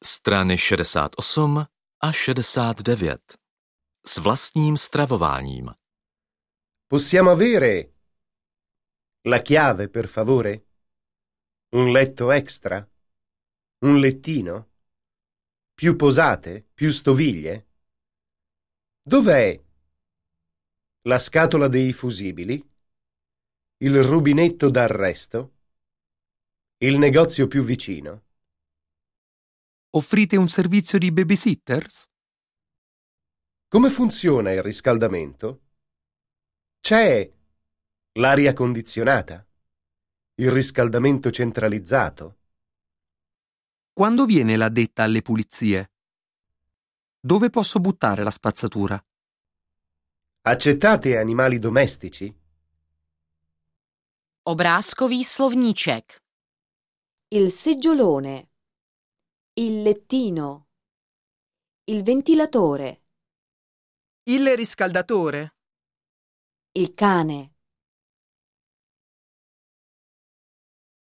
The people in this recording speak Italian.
Strany 68 a 69 s vlastním stravováním. Possiamo avere la chiave, per favore? Un letto extra? Un lettino? Più posate? Più stoviglie? Dov'è la scatola dei fusibili? Il rubinetto d'arresto? Il negozio più vicino? Offrite un servizio di babysitters? Come funziona il riscaldamento? C'è l'aria condizionata? Il riscaldamento centralizzato? Quando viene l'addetta alle pulizie? Dove posso buttare la spazzatura? Accettate animali domestici? Obrázkový slovníček. Il seggiolone, il lettino, il ventilatore, Il riscaldatore. il cane.